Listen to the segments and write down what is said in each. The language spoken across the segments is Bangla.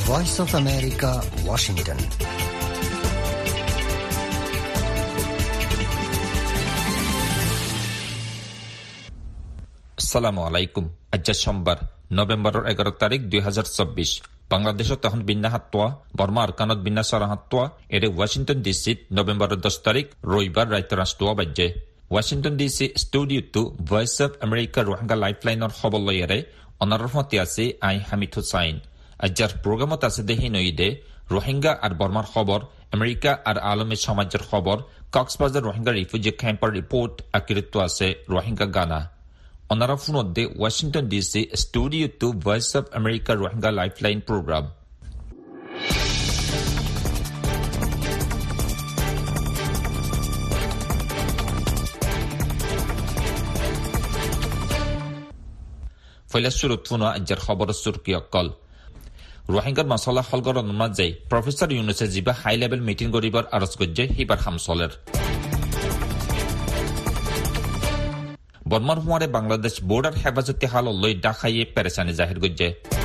Voice of America, Washington. আসসালামু আলাইকুম। আজ সোমবার নভেম্বরের 11 তারিখ 2024। বাংলাদেশত তখন বিন্যাহাত্তোয়া বর্মা আরকানত বিন্যাসরাহাত্তোয়া এর ওয়াশিংটন ডিসিত নভেম্বরের 10 তারিখ রবিবার রাইত রাষ্ট্রোয়া বাজ্যে Washington DC studio to Voice of America Rohingya লাইফলাইনের খবর লইয়ারে অনারফতি আছে আই হামিদ হুসাইন। আজ্জার প্রোগ্রামত আছে দেহি নইদে রোহিঙ্গা আর বর্মার খবর, আমেরিকা আর আলমের সমাজের খবর, কক্সবাজার রোহিঙ্গা রিফিউজি ক্যাম্পের রিপোর্ট আকিরিত্ব আছে রোহিঙ্গা গানা। অনারা ফোনদে Washington DC studio to Voice of America Rohingya Lifeline program. ফয়লা শুরুত ফোনা আজ্জার খবর সুরকি অকল রোহিঙ্গার মশলা হলগর মাঝে প্রফেসর ইউনুসে জিবা হাই লেভেল মিটিং গরিবার আরজ গজ্জে হিবার হামসলের বর্মার হুয়ারে বাংলাদেশ বর্ডার হেফাজতি হাল লই ডাকাইয়ে পেরেশানি জাহির গজ্জে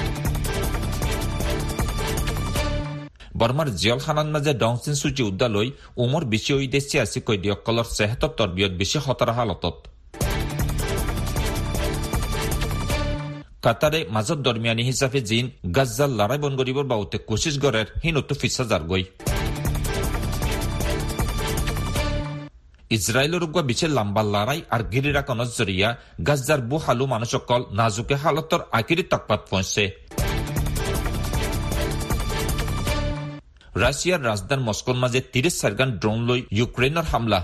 বর্মার জিয়লখানার মাঝে ডংসিন সূচি উদ্যালয় উমর বেশি ওই দেশে আছে কৈদি অকলর সেহতর তরবিয়ত বেশি হতার হালতত কাতারে মাজত দরমিয়ানি হিসাবে জিন গাজ্জাল লড়াই বন গরিবর বাউতে কোশিশ গরের হিনতো ফিসা জারগই ইসরায়েলের উগ্র বিছে লম্বা লড়াই আর গিরিরাকনের জরিয়া গাজ্জার বু হালু মানুষকল নাজুকে হালতর আকিরি তকপাত পৌঁছে রাশিয়ার রাজধানী মস্কোর মাঝে 30 সারগান ড্রোন লই ইউক্রেনের হামলা।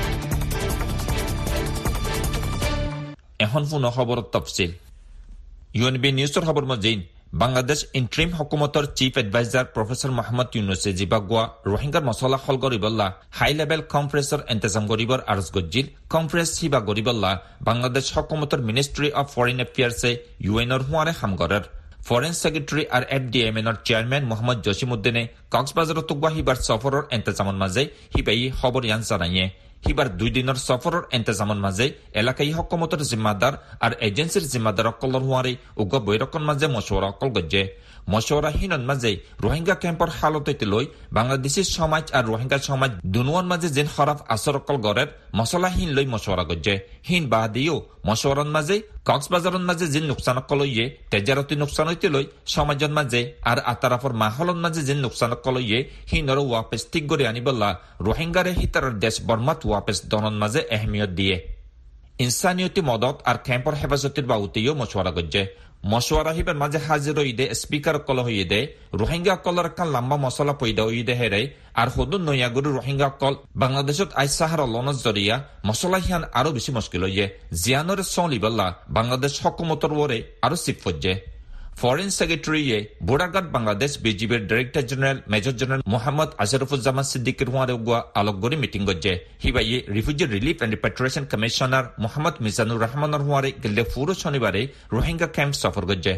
এখন পুনঃ খবর তফসিল ইউএনবি নিউজের খবর মধ্যে বাংলাদেশ ইন্টারিম হুকুমতর চিফ এডভাইজার প্রফেসর মোহাম্মদ ইউনুসে জিবাগুয়া রোহিঙ্গার মশলা হল গরিবল্লা হাই লেভেল কনফারেন্সর ইন্তজাম গরিবর আরজ গজ্জিল কনফারেন্স হিবা গরিবল্লা বাংলাদেশ হুকুমতর মিনিস্ট্রি অফ ফরেন অ্যাফেয়ার্সে ইউএনর হুয়ারে হামগরের ফরেন সেক্রেটারি আর এফডিএমএনর চেয়ারম্যান মোহাম্মদ জসিমউদ্দিনে কক্সবাজার তুগবা হিবার সফরের ইন্তজামর মাঝে হিবাই খবর ইয়ান জানাইয়ে হিবার 2 দিনের সফরের ইন্তজামর মাঝে এলাকায় হকুমতের জিম্মাদার আর এজেন্সির জিম্মাদার অকলর হুয়ারে উগ্র বৈরকন মাঝে মশওয়ারা অকল গজ্জে মশওয়ারা হিনন মাঝে রোহিঙ্গা ক্যাম্পর হালতে লই বাংলাদেশের সমাজ আর রোহিঙ্গা সমাজ দুনুয়ার মাঝে যেন খরাফ আসর অকল গরের মশলাহীন লই মশওয়ারা গজ্জে হিন বাদিও মশওয়ারার মাঝে কক্সবাজারের মাঝে যে নুকসান কলইয়ে তেজারতি নুকসান হইতে লই সমাজের মাঝে আর আতারাফর মাহলর মাঝে যে নুকসান কলইয়ে হিনর ওয়াপেস ঠিক করে আনিবল্লা রোহিঙ্গারে হিতার দেশ বর্মাত ওয়াপেস দনন মাঝে এহমিয়ত দিয়ে ইনসানিয়তি মদত আর ক্যাম্পর হেফাজতির বাউতেও মশওয়ারা গজ্জে মশওয়ারা হিবার মাঝে হাজির হইদে স্পিকার কল হইদে রোহিঙ্গা কলর কান লম্বা মশলা পয়দা হইদে হেরে আর হদুন নয়াগুরু রোহিঙ্গা কল বাংলাদেশত আই সাহার লনজ জরিয়া মশলা হিয়ান আরো বেশি মুশকিল হইয়ে জিয়ানর সলিবল্লা বাংলাদেশ হকুমতর ওরে আরো সিফজ্জে ফরেন সেক্রেটারিয়ে বোর্ডারগার্ড বাংলাদেশ বিজিবির director general major general Mohammad Ashrafuzzaman সিদ্দিকের হুয়ারে উগুয়া আলোকগরি মিটিং গজ্জে হিবাইয়ে refugee relief and repatriation commissioner Mohammad Mizanur রহমানের হুয়ারে গেলে পুরো শনিবারে রোহিঙ্গা ক্যাম্প সফর গজ্জে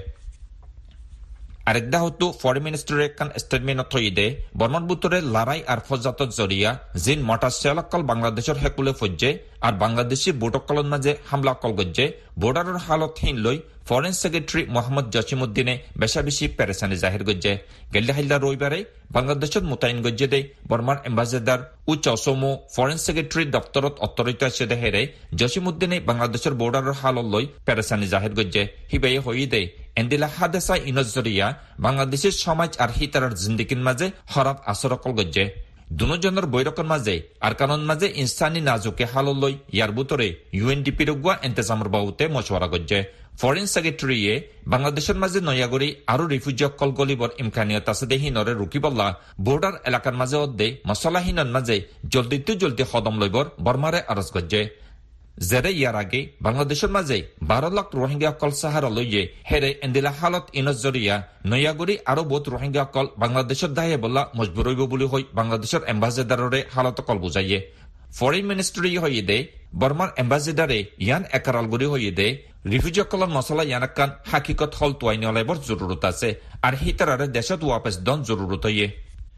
আরেকদা হতো ফরেন মিনিস্টারের কান স্টেটমেন্ট থইদে বর্মন বুতরে লড়াই আর ফজাতত জরিয়া জিন মটা সেলাকল বাংলাদেশের হেকুলে ফজ্জে আর বাংলাদেশি বোটকলন মাঝে হামলা কল গজ্জে বর্ডারের হালত হিন লই ফরেন সেক্রেটারি মোহাম্মদ জসিমউদ্দিনে বেশা বেশি পেরেশানি জাহির গজ্জে গেল্লা হাইল্লা রবিবারে বাংলাদেশত মোতায়েন গজ্জে দে বর্মার এম্বাসেডার উচ্চসমো ফরেন সেক্রেটারি দপ্তরত অত্তরিত আছে দেহেরে জসিমউদ্দিনে বাংলাদেশের বর্ডারের হালত লই পেরেশানি জাহির গজ্জে হিবাই হই দে এন্দিলা হাদেসা ইনজরিয়া বাংলাদেশের সমাজ আর হিতারার জিন্দিগির মাঝে হরাফ আসরকল গজ্জে দুজনের বৈরকন মাঝে আর কানন মাঝে ইনসানি নাজুকে হাললই ইয়ার বুতরে ইউএনডিপি রগুয়া ইন্তজামর বাউতে মশওয়ারা গজ্জে ফরেন সেক্রেটারিয়ে বাংলাদেশের মাঝে নয়াগরি আরো রিফিউজি অকল গলিবর ইমকানিয়ত আছে দেহি নরে রুকিবল্লা বর্ডার এলাকার মাঝে অদ্দে মশলাহীনর মাঝে জলদি কদম লইবর বর্মারে আরজ গজ্জে জেরে ইয়ার আগে বাংলাদেশের মাঝে 12 লাখ রোহিঙ্গা অকল সাহারা লইয়ে হেরে এন্দিলা হালত ইনজরিয়া নয়াগরি আরো বহুত রোহিঙ্গা অকল বাংলাদেশের দায়ে বলা মজবুর হইব বলে হই বাংলাদেশের এম্বাসেডাররে হালত অকল বুঝাইয়ে ফরেন মিনিস্ট্রি হইয়ে দে বর্মার এম্বাসেডারে ইয়ান একারালগুড়ি হইয়ে দে রিফিউজি অকলর মশলা ইয়ানাকান হাকিকত হল তোয়াইনি অলাইবর জরুরত আছে আর হিতারারে দেশত ওয়াপেস দন জরুরত হইয়ে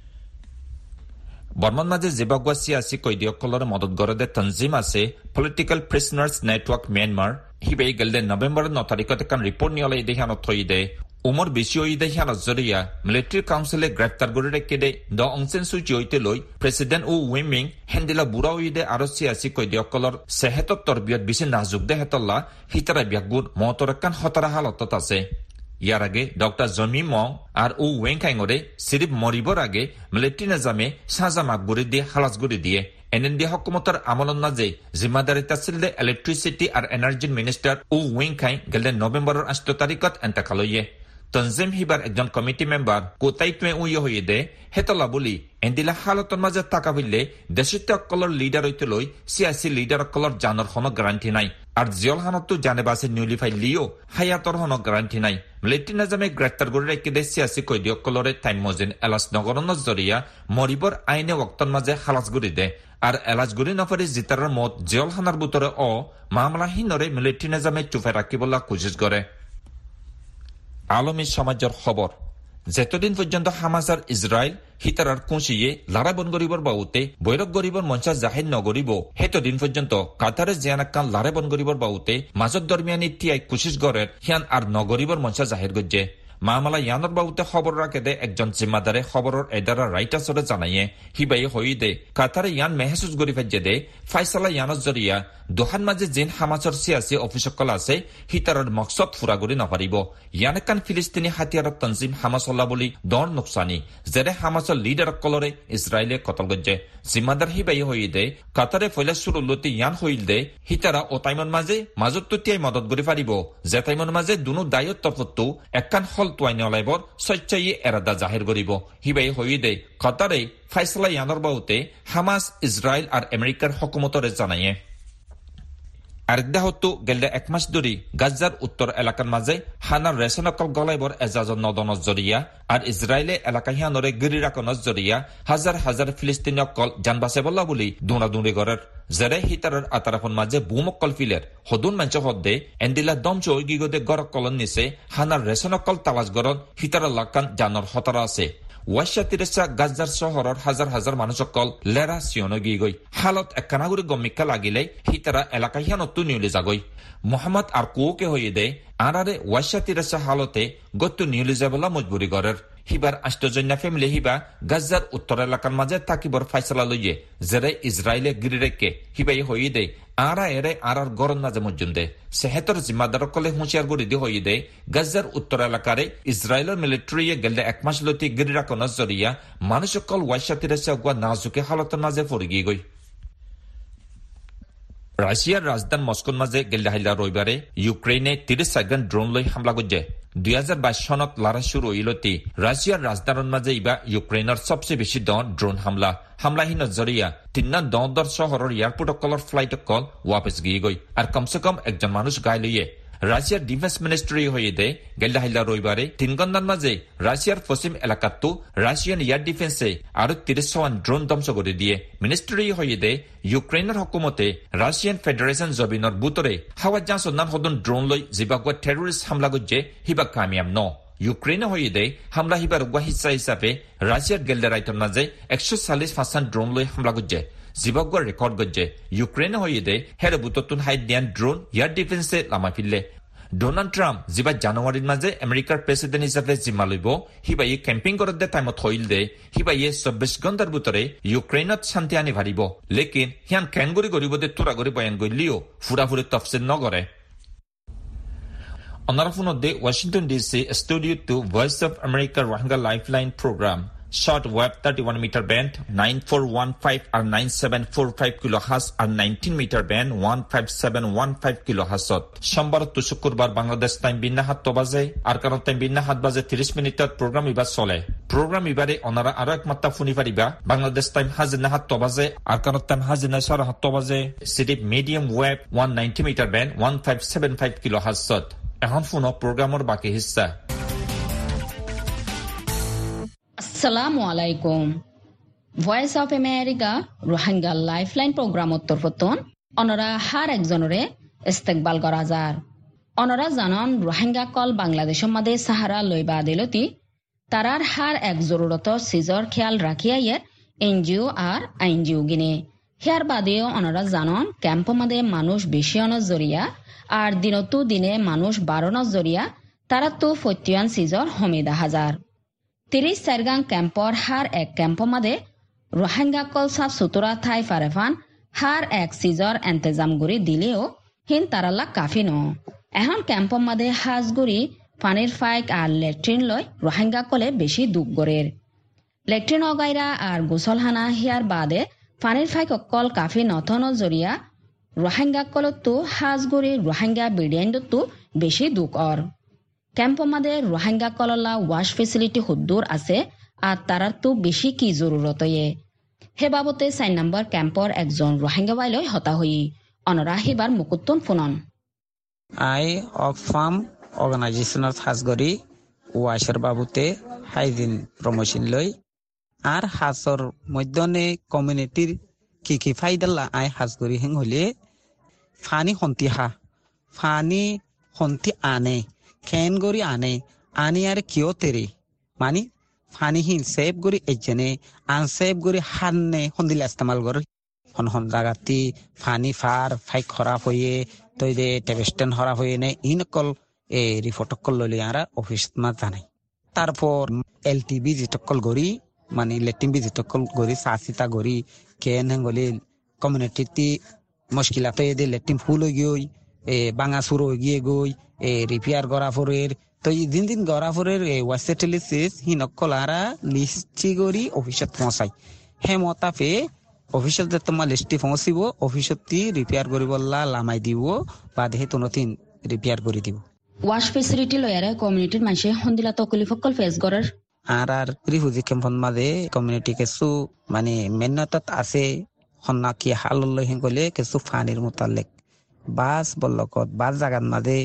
বর্মান মাঝে জিম্বাবুয়া সিয়াসি কয়েদিসকলর মদত গড়ে তঞ্জিম আছে পলিটিক্যাল প্রিজনার্স নেটওয়ার্ক মিয়ানমার হিবে গেলদে নভেম্বর 9 তারিখত একান রিপোর্ট নিয়লে দেহানত থইদে উমর বেশি হইদে হিয়ানত জরিয়া মিলিটারি কাউন্সিলে গ্রেপ্তার করে রেখে দে দ অংসেন সুচি হইতে লই প্রেসিডেন্ট ও উইমিং হেন্দিলা বুড়া হইদে আরো সিয়াসি কয়দিয়কলর সেহেতত তরবিয়ত বেশি নাজুক দে হেতল্লা হিতারা বিয়াগুর মতরকান হতারা হালতত আছে। ইয়ার আগে ডক্টর জমি মং আর ও ওয়েংখাইঙরে সিরিপ মরিবর আগে মিলিটারি নিজামে সাজা মাকবুরি দিয়ে হালাসগুড়ি দিয়ে এনএনডি হকুমতর আমলন মাঝে জিম্মাদারিতা ছিলদে ইলেকট্রিসিটি আর এনার্জি মিনিস্টার ও ওয়েংখাই গেলে নভেম্বরের 8 তারিখত এন্তাকালইয়ে তনজিম হিবার একজন কমিটি মেম্বার কোতাই তুয়ে উইয়ে হইয়ে দে হেতলা বলি এন্দিলা হালতর মাঝে টাকা হইলে দেশিত অকলর লিডার হইতে লই সিয়াসি লিডার অকলর জানর কোনো গ্যারান্টি নাই আর জিয়ল হানতো জানে বাসে নিউলি ফাইলিও হায়াতর কোনো গ্যারান্টি নাই মিলিটারি নিজামে গ্রেপ্তার করে রেখে দে সিয়াসি কয়দি অকলরে টাইম মজিন এলাস নগরন জরিয়া মরিবর আইনে ওক্তর মাঝে হালাস গুড়ি দে আর এলাজগুড়ি নফারি জিতারের মত জিয়ল হানার বুতরে মামলাহীনরে মিলিটারি নিজামে চুপে রাখিবলা কোশিশ করে। আলমী সমাজের খবর যেতদিন পর্যন্ত হামাস আর ইসরায়েল হিতারার কুঁচিয়ে লারাবন গরিবর বাউতে বৈরক গরিবর মঞ্চা জাহির নগরিব হেতদিন পর্যন্ত কাতারে জিয়ানাক্কান লারাবন গরিবর বাউতে মাজত দরমিয়ানি টিয়াই কুশিস গড়ের হিয়ান আর নগরিবর মঞ্চা জাহির গজ্জে মামলা ইয়ানর বাউতে খবর রাখে দে একজন জিম্মাদারে খবরের এদারা রাইটাসরে জানাইয়ে হিবাই হই দে কাতারে ইয়ান মেহসুস গরি ফেজে দে ফাইসালা ইয়ানত জরিয়া দোহান মাঝে জিন হামাসর সিয়াসি অফিসকল আছে হিতারর মকসদ ফুরাগুড়ি নপারিব ইয়ানেকান ফিলিস্তিনি হাতিয়ারত তনজিম হামাসল্লা বলি দর নোকসানি যেরে হামাসর লিডার কলরে ইসরায়েলে কতল গজ্জে জিম্মাদার হিবাই হই দে কাতারে ফয়লা সুরুল্লতি ইয়ান হইল দে হিতারা ও তাইমন মাঝে মাজত তুতিয়াই মদত গরি পারিব যে তাইমন মাঝে দুনো দায়ত তফত্তু একখান হল তোয়াইনে অলাইবর স্বচ্ছাইয়ে এরাদা জাহির করিব হিবাই হই দে কাতারে ফাইসলা ইয়ানর বাউতে হামাস ইসরায়েল আর আমেরিকার হকুমতরে জানাইয়ে আরেকদা হতো গেলে এক মাস ধরে গাজার উত্তর এলাকার মাঝে হানার রেশনকল গলাইবর এজাজর নদনত জরিয়া আর ইসরায়েলে এলাকা হিয়ানরে গিরি রাখনত জরিয়া হাজার হাজার ফিলিস্তিনি অকল জানবাসে বল্লা বলি দুনাদুনি গড়ের জেরে হিতারের আতারাফন মাঝে বুমকল ফিলের হদুন মাঞ্চ হদ্দে এন্দিলা দমচ গিগদে গরকলন নিচে হানার রেশনকল তালাশ গরন হিতার লাকান জানর হতারা আছে ওয়াশা তিরেসা গাজার শহরের হাজার হাজার মানুষ অকল লেরা সিয়নো গিয়ে গই হালত একখানাগুড়ি গমিকা লাগিলে হিতারা এলাকা হিয়ানত্তু নিউলি যাগই মোহাম্মদ আর কুয়োকে হইয়ে দে আরারে ওয়াশা তিরেসা হালতে গত্তু নিউলি যাবলা মজবুরি গড়ের হিবার আষ্টজন্যা ফ্যামিলি হিবা গাজার উত্তর এলাকার মাঝে তাকিবর ফাইসলা লইয়ে জেরে ইসরায়েলে গিরি রেখে হিবাই হইয়ে দে আরা এরে আরার গরম নাজে মজ্জুন দে সেহেতর জিম্মাদার কলে হুঁশিয়ার গুড়ি দি হইয়ে দে গাজার উত্তর এলাকারে ইসরায়েলের মিলিটারিয়ে গেলে এক মাস লতি গিরি রাখন জরিয়া মানুষ কল ওয়াইশা তিরেসা গুয়া নাজুকে হালতের মাঝে পড়ে গিয়ে গই রাশিয়ার রাজধানী মস্কোর মাঝে গেলে হাইলা রবিবারে ইউক্রেনে 30 ড্রোন লই হামলা করছে 2022 সনত লড়াই শুরু হইলতি রাশিয়ার রাজধানীর মাঝে ইবা ইউক্রেনের সবচেয়ে বেশি ড্রোন হামলাহীন জরিয়া তিন্না দর শহরের এয়ারপোর্ট কলর ফ্লাইট কল ওয়াপস গিয়ে গই আর কমসে কম একজন মানুষ গায়ে লইয়ে রাশিয়ার ডিফেন্স মিনিস্ট্রি হয়ে দে গেলে হাইলা রবিবারে 3 ঘন্টার মাঝে রাশিয়ার পশ্চিম এলাকাতো রাশিয়ান এয়ার ডিফেন্সে আরো 30 ড্রোন ধ্বংস করে দিয়ে মিনিস্ট্রি হয়ে দে ইউক্রেনের হকুমতে রাশিয়ান ফেডারেশন জবিনর বুতরে হাওয়া জাসনান হদন ড্রোন লই জিবাগুয়া টেররিস্ট হামলা গজ্জে হিবা কামিয়াম ন ইউক্রেনে হয়ে দে হামলা হিবার গুয়া হিসা হিসাবে রাশিয়ার গেলে রাইটর মাঝে 140% ড্রোন লই হামলা গজ্জে জিবাগুয়ার রেকর্ড গজ্জে ইউক্রেনে হয়ে দে হেরে বুততুন হাইড দিয়ান ড্রোন এয়ার ডিফেন্সে লামা ফিরলে ডোনাল্ড ট্রাম্প জিবা জানুয়ারির মাঝে আমেরিকার প্রেসিডেন্ট হিসাবে জিম্মা লইব হিবাইয়ে ক্যাম্পিং করত দে টাইমত হইল দে হিবাইয়ে 24 ঘন্টার ভিতরে ইউক্রেনত শান্তি আনি ভারিব লেকিন হিয়ান ক্যানগুড়ি গরিব দে তুরাগরি বয়ান গইলিও ফুরাফুরি তফসিল নগরে অনারাফুনদে Washington DC studio to Voice of America Rohingya Lifeline program short wave 31 meter band 9415 আর 9745 কিলোহার্টজ আর 19 meter band 15715 কিলোহার্টজ সোমবার তো শুক্রবার বাংলাদেশ টাইম বিন্না 7 বাজে আর কারণ টাইম বিন্না 7 বাজে 30 মিনিটত প্রোগ্রাম ইবার চলে প্রোগ্রাম ইবারে অনারা আরো এক মাত্রা শুনি পারিবা বাংলাদেশ টাইম হাজিনা 7 বাজে আর কারণ টাইম হাজিনা 7 বাজে সিডিপ medium wave 190 metre band 1575 kilohertz এখন ফোন প্রোগ্রামের বাকি হিস্সা আসসালামু আলাইকুম Voice of America Rohingya Lifeline program উত্তরপতন অনরা হার একজনরে ইস্তেকবাল করা যার অনরা জানন রোহিঙ্গা কল বাংলাদেশের মাঝে সাহারা লইবা দিলতি তারার হার এক জরুরত সিজর খেয়াল রাখিয়াইয়ে এনজিও আর আইনজিও গিনে হিয়ার বাদেও অনরা জানন ক্যাম্প মাঝে মানুষ বেশি অনজ জরিয়া আর দিনতো দিনে মানুষ বারোনজ জরিয়া তারা তো ফত্যুয়ান সিজর হমিদা হাজার 30 সারগাং ক্যাম্পর হার এক ক্যাম্প মাদে রোহিঙ্গা কল সাফ সুতরা থাই ফারেফান হার এক সিজর এন্তেজাম গুরি দিলেও হিন তারাল্লা কাফি ন এখন ক্যাম্প মাদে হাজগুড়ি পানির ফাইক আর লেট্রিন লয় রোহিঙ্গা কলে বেশি দুঃখ গড়ের লেট্রিন অগাইরা আর গোসলহানা হিয়ার বাদে পানির ফাইক অকল কাফি নথন জরিয়া রোহিঙ্গা কলতো হাজগুড়ি রোহিঙ্গা বিডিয়াইন্দতো বেশি দুঃখ অর ক্যাম্প মাদে রোহিঙ্গা কললা ওয়াশ ফেসিলিটি হুদ্দুর আছে আর তারার তো বেশি কি জরুরত হে বাবতে 4 নম্বর ক্যাম্পর একজন রোহিঙ্গা ওয়াইলয় হতা হই অনরা হিবার মুকুত্তন ফুনন আই অক্সফাম অর্গানাইজেশনাল হাজগরি ওয়াশের বাবুতে হাইজিন প্রমোশন লই আর হাসর মধ্যনে কমিউনিটির কি ফাইদাল্লা আই হাজগরি হেং হলে ফানি হন্তি আনে খেন গরি আনে আর কিয় তেরে মানে ফানি হিন সেভ গরি এজনে আনসেভ গরি হান্নে হন্দিলে ইস্তেমাল গর হন জাগাতি ফানি ফাই খারাপ হয়ে তৈ দে টেবেস্টেন খারাপ হয়ে নে ইনকল রিপোর্ট কল লইলে আরা অফিস মা জানাই তারপর এলটিবি জিটকল গরি মানে লেটিমবি জিটকল গরি সাসিতা গরি কেন হঙ্গলি কমিউনিটি মুশকিলাতে দে লেটিম ফুল হয়ে গই বাঙা সুর হয়ে গিয়ে গই রিপেয়ার করা ফরের তো দিন গড়াফরের ওয়াসেটেলিসিস হিনকলারা লিস্টি গরি অফিসত পৌঁছাই হে মতাফে অফিসত যে তোমার লিস্টি পৌঁছিব অফিসত রিপেয়ার করিবল্লা লামাই দিব বা দেহে নতুন রিপেয়ার করে দিব ওয়াশ ফেসিলিটি লয়ারে কমিউনিটির মানুষে হন্দিলা তকলিফকল ফেস করার আর রিফিউজি ক্যাম্পন মাঝে কমিউনিটি কিছু মানে মেহনতত আছে হন্না কি হাল লই গলে কিছু ফানির মোতালেক বাস বল্লকত বাস জাগাত মাঝে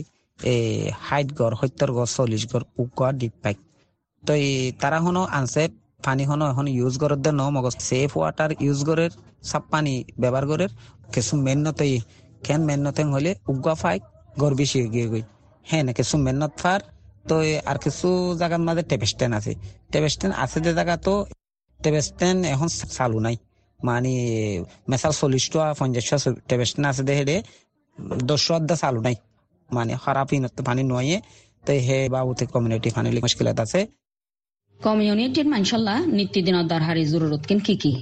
60 গড় 70 গড় 40 গড় উকা ডিপ পাইক তো তারা হনো আনসেফ পানি হনো এখন ইউজ করার দেন মগজ সেফ ওয়াটার ইউজ করের সব পানি ব্যবহার করের কিছু মেহনতই কেন মেহনতেন হলে উগা ফাইক গড় বেশি গিয়ে গই হ্যাঁ না কিছু মেহনত ফার তো আর কিছু জায়গার মাঝে টেবেস্টেন আছে যে জায়গা তো টেবেস্টেন এখন চালু নাই মানে মেসাল 40 টাকা 50 টেবেস্টেন আছে দেখে 10 চালু নাই মানে খারাপ পানি নয় তো হে বাবুতে কমিউনিটি পানি মুশকিলাত আছে কমিউনিটির মানশাল্লাহ নিত্যদিন দরহারি জরুরত কি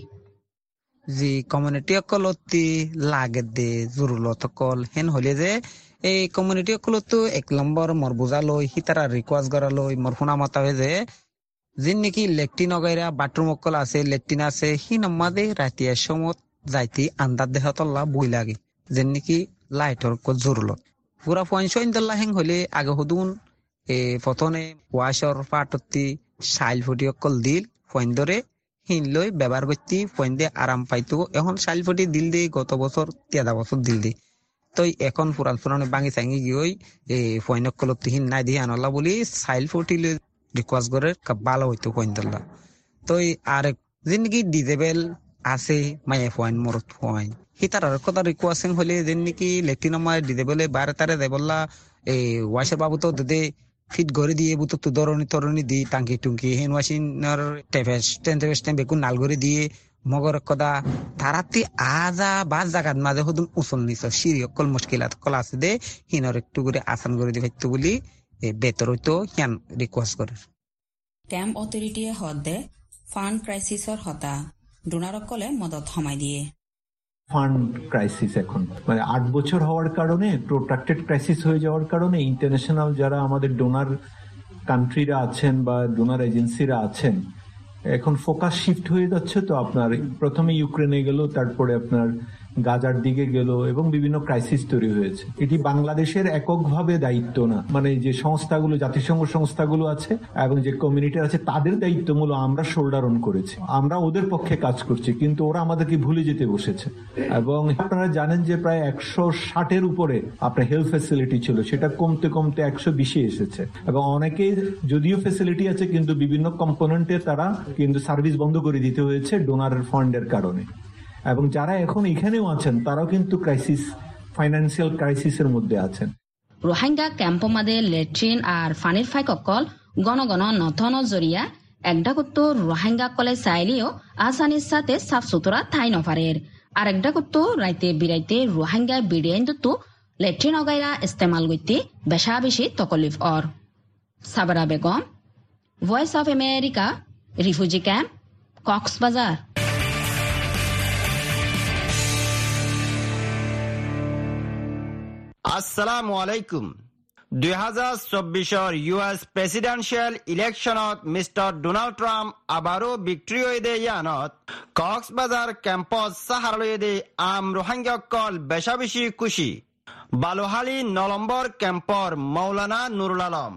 জি কমিউনিটি অকলতি লাগে দে জরুরত কল হেন হলে যে এই কমিউনিটি অকলতো 1 নম্বর মর বুঝালই হিতারা রিকোয়েস্ট করালই মর ফোনা মতা হয়ে যে যিন নাকি লেট্রিন অগাইরা বাথরুম অকল আছে লেট্রিন আছে হি নমাদে রাতিয়া সমত যাইতি আন্দাজ দেহতল্লা বই লাগে যেন নাকি লাইটর কো জরুরত পুরা পয়সা হেং হলে আগে হদুন প্রথমে ওয়াশর পাটতি শাইল ফুটি অকল দিল ফইন ধরে হিন লই ব্যবহার করতে ফইন দিয়ে আরাম পাইতো এখন শাইল ফুটি দিল দিয়ে গত বছর 13 বছর দিল দিয়ে তো এখন পুরান ভাঙি চাঙি গিয়ে ফইন অকলতি হিন নাই দিয়ে আনলা বলি শাইল ফুটি রিকোয়েস্ট করে ভালো হইতো ফইন ধরলা তো আর যিনি ডিজেবল আছে মায়ে ফইন মরত ফইন হিতার কথা রিকোয়েস্ট হলে যেন নাকি লেট্রিন আমার ডিজেবলে বারে তারে দেবল্লা ওয়াশের বাবু তো দে ফিট করে দিয়ে বুতো তো ধরনি দি টাঙ্কি টুঙ্কি হেন ওয়াশিংর টেভেস্টেন বেকুন নাল করে দিয়ে মগর কদা তারাতি আজা বাস জাগাত মাঝে হদুন উচল নিছ সিঁড়ি অকল মুশকিলাত কল আছে দে হিনর একটু করে আসান করে দিয়ে ভাইতো বলি বেতর হইতো হিয়ান রিকোয়েস্ট করে ক্যাম্প অথরিটিয়ে হদ দে ফান্ড ক্রাইসিসর হতা ডোনারকলে মদত হমাই দিয়ে ফান্ড ক্রাইসিস এখন মানে 8 বছর হওয়ার কারণে প্রোট্রাক্টেড ক্রাইসিস হয়ে যাওয়ার কারণে ইন্টারন্যাশনাল যারা আমাদের ডোনার কান্ট্রিরা আছেন বা ডোনার এজেন্সিরা আছেন এখন ফোকাস শিফট হয়ে যাচ্ছে তো আপনার প্রথমে ইউক্রেনে গেল তারপরে আপনার গাজার দিকে গেল এবং বিভিন্ন ক্রাইসিস তৈরি হয়েছে এটি বাংলাদেশের এককভাবে দায়িত্ব না মানে যে সংস্থাগুলো জাতিসংঘ সংস্থাগুলো আছে এবং যে কমিউনিটি আছে তাদের দায়িত্বগুলো আমরা শোল্ডার অন করেছি আমরা ওদের পক্ষে কাজ করছি কিন্তু ওরা আমাদেরকে ভুলে যেতে বসেছে এবং আপনারা জানেন যে প্রায় 160-এর উপরে আপনার হেলথ ফ্যাসিলিটি ছিল সেটা কমতে 120-এ এসেছে এবং অনেকে যদিও ফ্যাসিলিটি আছে কিন্তু বিভিন্ন কম্পোনেন্টে তারা কিন্তু সার্ভিস বন্ধ করে দিতে হয়েছে ডোনার ফান্ডের কারণে এবং যারা এখন এখানেও আছেন তারাও কিন্তু ফাইন্যান্সিয়াল ক্রাইসিসের মধ্যে আছেন রোহিঙ্গা ক্যাম্প মাদে লেট্রিন আর ফানির ফাইক অকল গণ নথন জরিয়া একটা কুত্তো রোহিঙ্গা কলে চাইলেও আসানির সাথে সাফ সুতরা ঠাই নফারের আর একটা কুত্তো রাইতে বিরাইতে রোহিঙ্গা বিডিয়াইন তো লেট্রিন অগাইরা ইস্তেমাল গইতে বেশা বেশি তকলিফ অর Sabra Begum, voice of America, refugee camp, Cox's Bazar. আসসালামু আলাইকুম। 2024 ইউএস প্রেসিডেন্সিয়াল ইলেকশনত মিস্টার ডোনাল্ড ট্রাম্প আবারও বিক্ট্রি হয়ে ইয়ানত কক্সবাজার ক্যাম্পাস সাহারলয়ে আম রোহিঙ্গাকল বেশা বেশি খুশি। বালুহালি 9 নম্বর ক্যাম্পর মৌলানা নুরুল আলম।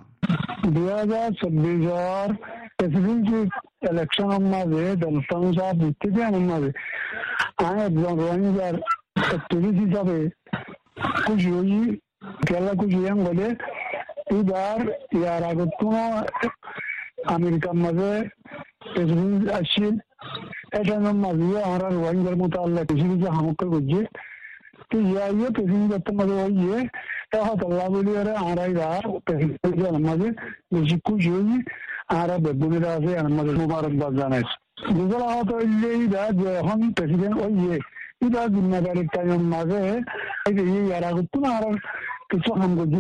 2024 প্রেসিডেন্সি ইলেকশনের মাঝে দলসংখ্যা ভিত্তিতে মাঝে আমি একজন রোহিঙ্গার অ্যাক্টিভিস্ট হিসাবে খুশি হই। কেলা খুশি বলে এবার ইয়ার আগত কোন আমেরিকার মাঝে প্রেসিডেন্ট আসছিল, এটার মাঝে আমরা রোহিঙ্গার মতো আল্লাহ কিছু কিছু হামক্কা করছে। তো ইয়াইও প্রেসিডেন্ট মাঝে হইয়ে আল্লাহ বলি আমরা প্রেসিডেন্ট মাঝে বেশি খুশি হই। আমরা বেগুনিরা আছে এর মাঝে মুবারকবাদ জানাইছি। দুজন আহত হইলে যে এখন প্রেসিডেন্ট হইয়ে এটা জিম্মেদারির টাইমের মাঝে ইয়ার আগত কোন আর কিছু কাম করছি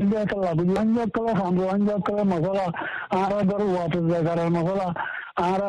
মশলা আমরা ধরো ওয়াটার জায়গার মশলা আমরা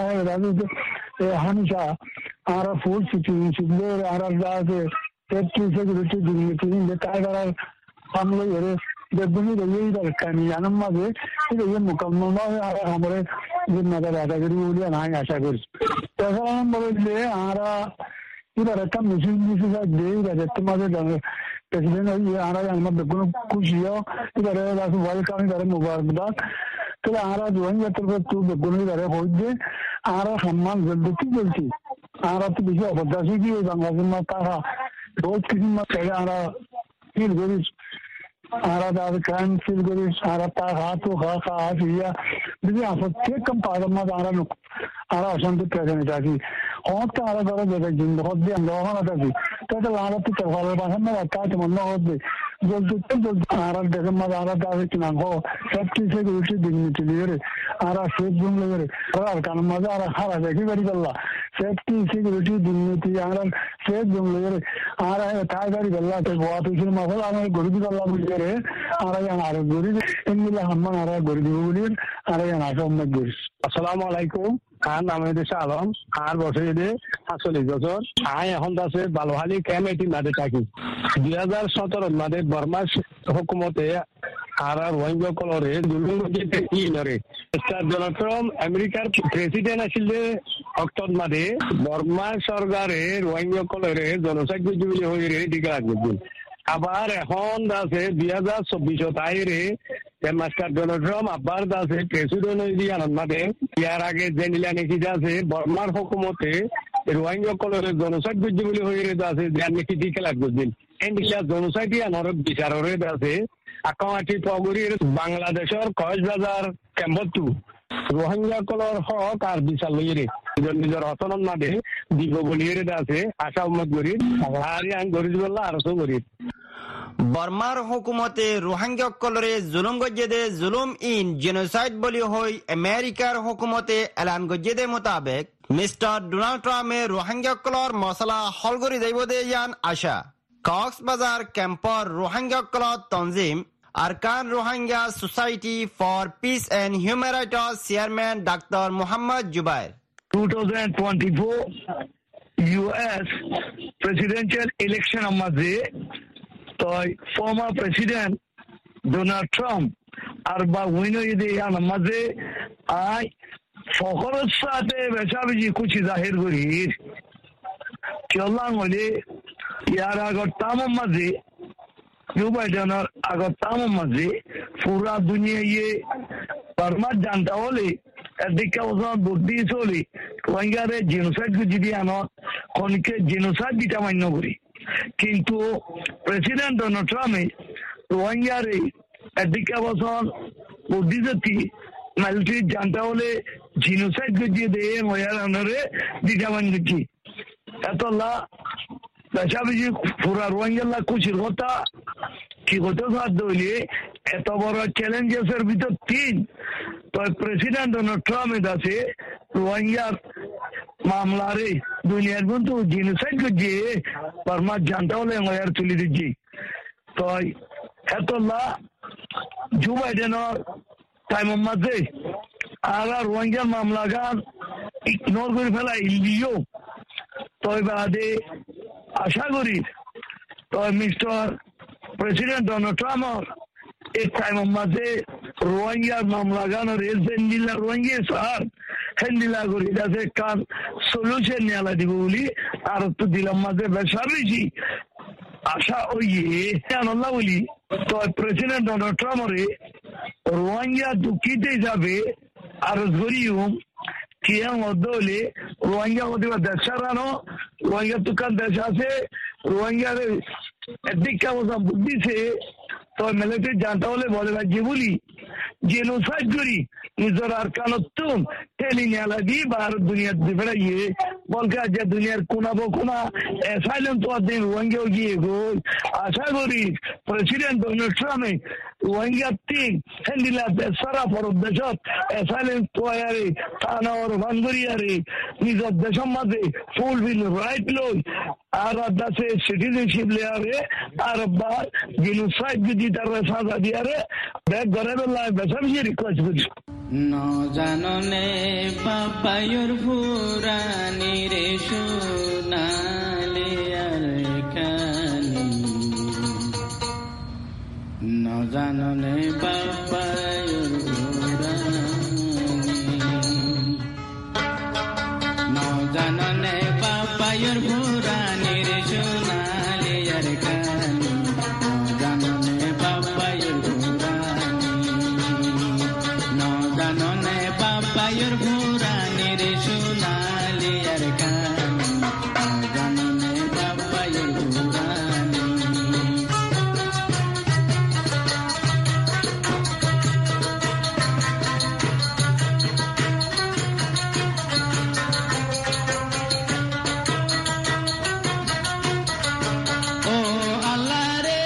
হামেশা আমরা ফুড সিচুয়েশন আমরা যা আছে সেফটি সিকিউরিটি ডিগনিটি টাইগার সামলে এর বেগুনি রয়েই দরকার জানার মাঝে এটা মোকাম্মল আমরা জিম্মেদারি আশা করি বলে আমি আশা করছি। তাছাড়া বলে আমরা এবার একটা মিছিল দিয়ে তোমাদের প্রেসিডেন্ট আমরা বেগুন খুশিও এবারে ওয়েলকাম এবারে মুবারকবাদ। তাহলে আমরা জয়েন করতে বেগুন এবারে হইতে আমরা সম্মান জলদি বলছি। আমরা তো বেশি অবদাসী কি বাংলাদেশের মা তারা বহুত কিছু আমরা ফিল করি, আমরা তাদের ক্রাইম ফিল করি, আমরা তার হাত ইয়া যদি প্রত্যেক কম পাড়ার মাঝে আমরা অশান্তি প্রেজেন্ট আছি। হতে আমরা ধরো জিন্দ হতে আমরা থাকি তাহলে আমরা তো ভালো বাসা না কাজ মনে হতে জলদি আমরা দেশের মাঝে আমরা তাদের কিনা সেফটি সিকিউরিটি ডিগনিটি লিয়ে আমরা সেফ জোন লিয়ে আর কারণ মাঝে আমরা হারা দেখি বাড়ি পারলা সেফটি সিকিউরিটি ডিগনিটি আমরা সেফ জোন লিয়ে আমরা তাই গাড়ি পারলা অফিসের মাঝে আমরা গরিবি পারলা বুঝে আমরা আর গরিব এমনি হাম্মান আমরা গরিব বলি আমরা আসা উন্নত করি। আসসালামু আলাইকুম। আর নাম হইতেছে আলম, আর বছর ৪৭ বছর। আই এখন আছে বালুহালি ক্যাম্প এটি মাঠে থাকি। 2017 মাঠে বর্মার হুকুমতে আর রোহিঙ্গা কলরে মিস্টার ডোনাল্ড ট্রাম্প আমেরিকার প্রেসিডেন্ট আছিল অক্টোবর মাঠে বর্মা সরকারে রোহিঙ্গা কলরে জনসাইড বুঝি হয়ে টিকা রাখবে। আবার এখন আছে 2024 তাইরে মাস্টার ডোনাল্ড ট্রাম্প আবার আছে প্রেসিডেন্ট মাঠে ইয়ার আগে জেনিলা নেকি আছে বর্মার হুকুমতে রোহিঙ্গা কলরে জনসাইড বুঝি বলে হয়ে আছে যার নাকি টিকা লাগবে। এন্ডিলা জনসাইড আনার বিচারে আছে আকামাটি পগরির বাংলাদেশের কক্সবাজার ক্যাম্পত রোহিঙ্গা কলর হক আর বিচার লইরে নিজের হতন মাঠে দিব বলিয়ে আছে আশা উম্মত করি আর গরিব বললা আর গরিব। বর্মার হুকুমতে রোহিঙ্গা কলরে জুলুম গজ্জেদে জুলুম ইন জেনোসাইড বলি হই আমেরিকার হুকুমতে এলান গজ্জেদে মোতাবেক মিস্টার ডোনাল্ড ট্রাম্পের রোহিঙ্গা কলর মশলা হল করে যাইব দে ইয়ান আশা। কক্সবাজার ক্যাম্পর রোহিঙ্গা কলর তনজিম Arakan Rohingya society for peace and human rights chairman ডাক্তার Mohammad Zubair. 2024 US presidential election মাঝে তো ফর্মার প্রেসিডেন্ট ডোনাল্ড ট্রাম্প আর বা উইনার মাঝে আই ফখরের সাথে বেশাবেশি খুশি জাহির করি চললাম হলে ইয়ার আগর তামাম মাঝে জো বাইডেনের আগর তামাম মাঝে পুরা দুনিয়া বর্মার জানতা হলে এদিকে বুদ্ধি চলে রোহিঙ্গারে জেনোসাইড যদি আনত খনিকে জেনোসাইড দিতে মান্য করি। কিন্তু প্রেসিডেন্ট ডোনাল্ড ট্রাম্পে রোহিঙ্গারে এদিকে বছর বুদ্ধি জাতি মিলিটারি জানতা হলে জেনোসাইড দিয়ে দেয় ময়ারে দিতে মান্য কি এতলা বেশাবেশি পুরা রোহিঙ্গা খুশির কথা কি করতে সাধ্য হইলে এত বড় চ্যালেঞ্জের ভিতর 3 তো প্রেসিডেন্ট ডোনাল্ড ট্রাম্প আছে রোহিঙ্গার মামলারে দুনিয়ার বন্ধু জেনোসাইড করছে বর্মার জানতে হলে ময়ার তুলে দিচ্ছি। তো এতলা জো বাইডেনের টাইমের মাঝে আর রোহিঙ্গা মামলা গান ইগনোর করে ফেলা ইলিও তবে বাদে আশা করি তবে মিস্টার প্রেসিডেন্ট ডোনাল্ড ট্রাম্প এই টাইমের মাঝে রোহিঙ্গা মামলা গান হেন্দিলা রোহিঙ্গা স্যার হেন্দিলা করি যাতে কার সলিউশন নেওয়া দিব বলি আর তো দিলাম মাঝে বেশা বেশি আশা ওই আল্লাহ বলি তো প্রেসিডেন্ট ডোনাল্ড ট্রাম্পরে রোহিঙ্গা দুঃখিতে যাবে আর ধরিও কিয়া মধ্যে হলে রোহিঙ্গা মধ্যে দেশ রানো রোহিঙ্গা দোকান দেশ আছে রোহিঙ্গার দীক্ষা মতো বুদ্ধিছে তো মিলিটারি জানতে হলে বলে রাখি বলি জেনোসাইড করি নিজের আর কানতুন টেলি নেলা দি ভারত দুনিয়ার বেড়াইয়ে বলকে আজ দুনিয়ার কোনা বকোনা অ্যাসাইলেম তো দিন রোহিঙ্গা গিয়ে গো আশা করি প্রেসিডেন্ট ডোনাল্ড ট্রাম্প রোহিঙ্গা তিন হেন্দিলা সারা ভারত দেশত অ্যাসাইলেম তৈয়ারি থানার ভাঙ্গরিয়ারে নিজের দেশের মাঝে ফুলফিল রাইট লই আর দাসে সিটিজেনশিপ লেয়ারে আর বার জেনোসাইড যদি তার সাজা দিয়ারে ব্যাগ ঘরে বেলায় বেসাবি রিকোয়েস্ট করি ন জাননে বাপায়ুর ফুরানি রে সোনালে আর কানি ন জাননে বাপায়ুর ফুরানি ন জাননে বাপায়ুর ফুরানি রে সোনালে আর কানি ন জাননে বাপায়ুর জাননে বাপায়ুর ভুরানি রে সোনালি আর কানি জাননে বাপায়ুর ভুরানি ও আল্লাহ রে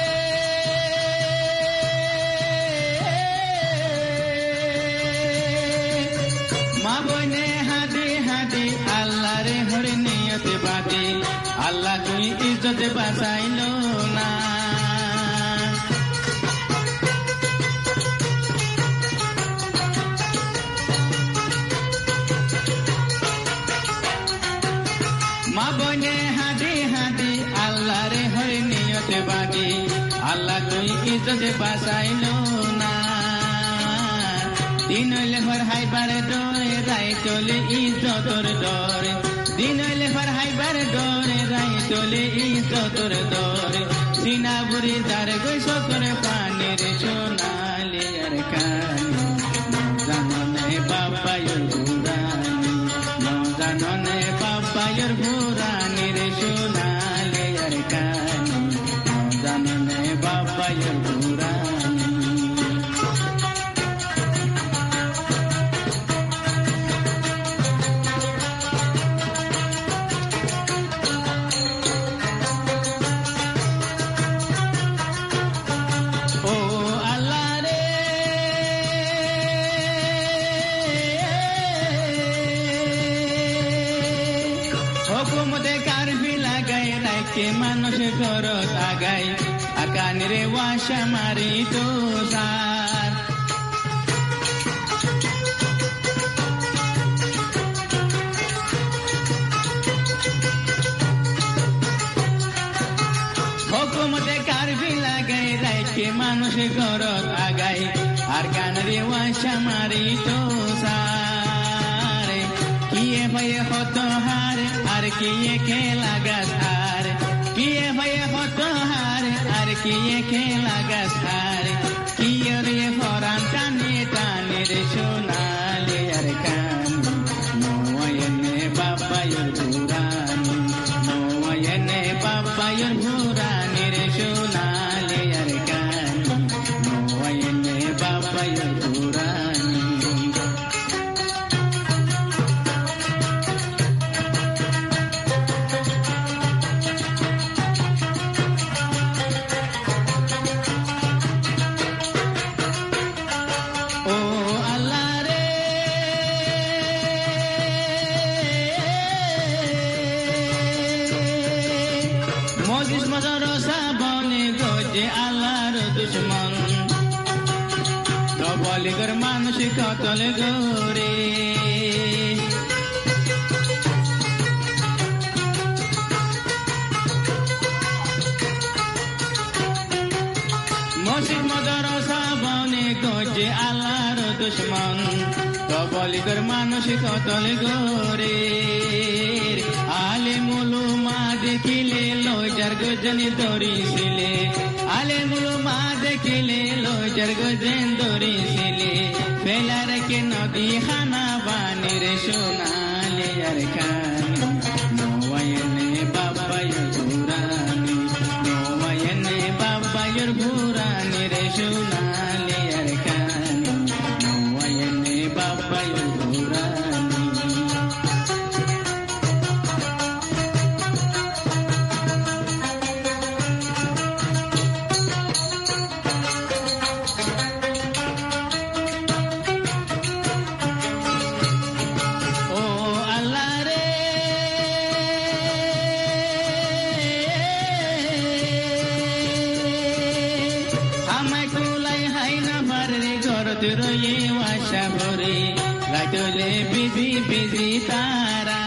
মা বনে হাদে হাদে আল্লাহ রে হরে নিয়তে বাদে আল্লাহ তুই ইজ্জতে বাঁচাইল না মা বনে হাদে হাদে আল্লাহ রে হরে নিয়তে বাদে আল্লাহ তুই ইজ্জতে বাঁচাইল না দিন হইলে ফর হাইবারে ডরে রাই চলে ইজ্জতর ডরে দিন হইলে ফর হাইবারে ডরে রাই চলে ইজ্জতর ডরে সিনা বুড়ি যার গৈস করে পানির সোনালি আর কানি জাননে বাপায়ুর ভুরানি জাননে বাপায়ুর ভুরানি রে সোনালি আর কানি জাননে বাপায়ুর ভুরানি মানুষের ঘরত আগাই আকানিরে ওয়াশা মারি তো সার হুকুমতে কারফি লাগাই রাইকে মানুষের ঘরত আগাই আর কানরে ওয়াশা মারি তো সার কিয়ে ভয়ে হত হার আর কিয়ে খেলা গাছ আর কিয়ে ভয়ে হত হার আর কিয়ে খেলা গাছ আর কিয়ে রে ফরান টানে টানে রে সোনালে আর কানি নোয়ায়নে বাপায়ুর ভুরানি নোয়ায়নে বাপায়ুর ভুরানি রে সোনালে আর কানি নোয়ায়নে বাপায়ুর ভুরানি কবলিগর মানুষ কতল গোরে মসজিদ মাদ্রাসা বনে গজে আল্লাহর দুশমন কবলিগর মানুষ কতল গোরে আলেম উলামা দেখিলে লজার গজনি দরিছিলে আলেম উলামা দেখিলে লজার গজেন দরিছিলে ফেলার কে নদী খানা বানির সোনালে আর খানি নওয়ায়নে বাবায়ুর ভুরানি নওয়ায়নে বাবায়ুর ভুরানি রে সোনালে আর খানি নওয়ায়নে বাবায়ুর ভুরানি রয়ে আশা ভরে রাজলে বিজি বিজি তারা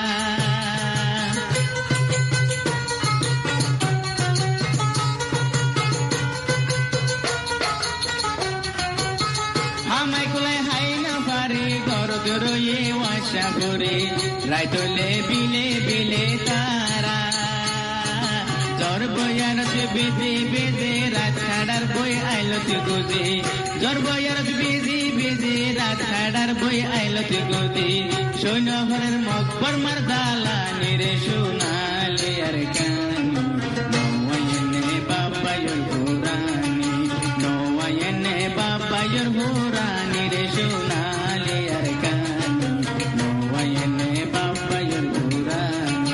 আমায় কুলাই হাই না পারে গরদ রয়ে আশা ভরে রাজলে বিলে বিলে তারা জর বয়ার বেদে বেদে রাত খাড়ার বই আইলতি গুজে জর বয়ার বেদে বেদে রাত খাড়ার বই আইলতি গুজে সৈন্য ঘরের মকবর মারদালা নিরে সোনালে আর কানি নওয়ায়নে বাবায়ুর ভুরানি নওয়ায়নে বাবায়ুর ভুরানি রে সোনালে আর কানি নওয়ায়নে বাবায়ুর ভুরানি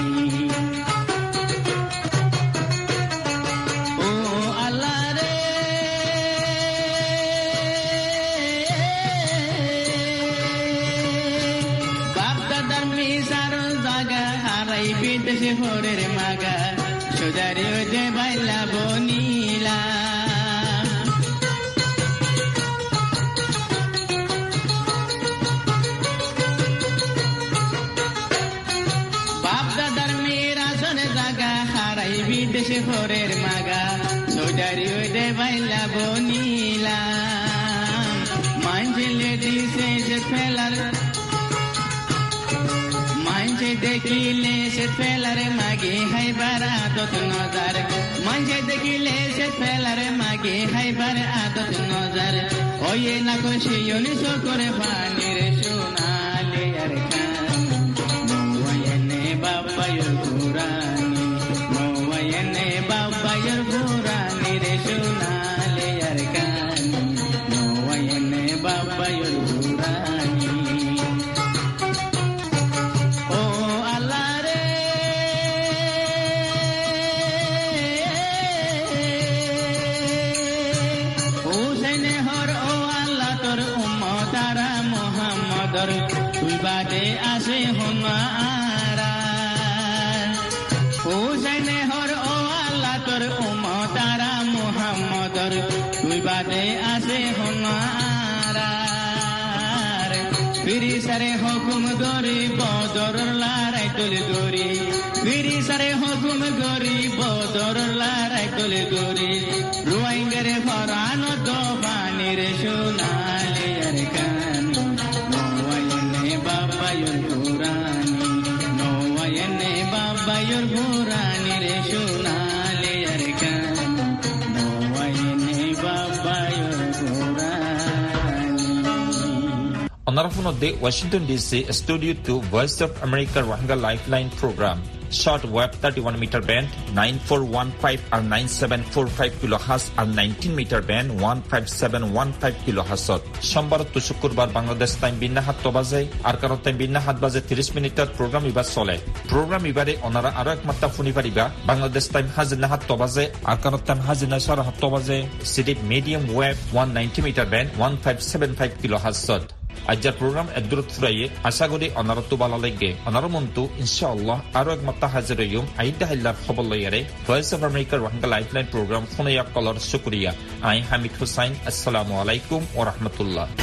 বিদেশে ভোরের মাগা সোজারে যে বাইলা বনিলা বাপ দাদার মেয়ের আসনে জাগা হারাই বিদেশে ভোরের মাগা সোজারে যে বাইলা বনিলা মাঞ্জিলে দিছে যে ফেলার দেখিলে সে ফেলারে মাগে হাইবার আদত নজর মাঝে দেখিলে সে ফেলারে মাগে হাইবার আদত নজর ওয়ে না খুশি ইউনিসো করে পানির সোনালে আর খানি নওয়ায়নে বাবায়ুর ভুরানি নওয়ায়নে বাবায়ুর ভুরানি রে সোনালে আর খানি নওয়ায়নে বাবায়ুর ভুরানি তুই বাদে আসে হমারা হুসাইনে হর ও আল্লাহ তোর উম্মতারা মুহাম্মদর তুই বাদে আসে হমারা ফিরি সারে হুকুম গরি বদর লড়াই তুল গরি ফিরি সারে হুকুম গরি বদর লড়াই তুল গরি রুয়াইঙ্গের ফরানো তো পানির সোনালে আর কানি নওয়ায়নে বাবায়ুর ভুরানি নওয়ায়নে বাবায়ুর ভুরানি রে সোনালে আর কানি নওয়ায়নে বাবায়ুর ভুরানি Honorable of the Washington DC Studio 2 Voice of America Rohingya Lifeline Program short wave 31 meter band 9415 or 9745 kilohertz or 19 meter band 15715 kilohertz সোমবার to শুক্রবার বাংলাদেশ টাইম বিন্না 7 বাজে আর কারণ টাইম বিন্না 7 বাজে 30 মিনিটের প্রোগ্রাম ইবার চলে প্রোগ্রাম ইবারে ওনারা আরো এক মাত্রা শুনি পারিবা বাংলাদেশ টাইম হাজিনা 7 বাজে আর কারণ টাইম হাজিনা 7 বাজে সিডিপ medium wave 190 metre band 1575 kilohertz আজকের প্রোগ্রাম এদুরত ফুরাইয়ে আশা করি অনারত ভালো লাগে অনারমন্তু ইনশাআল্লাহ আরো এক মাত্রা হাজির হইম আইদা হাইলার খবর লইয়ারে ভয়েস অফ আমেরিকার রোহিঙ্গা লাইফলাইন প্রোগ্রাম ফোনে কলার শুকরিয়া আই হামিদ হুসাইন আসসালামু আলাইকুম ওয়া রাহমাতুল্লাহ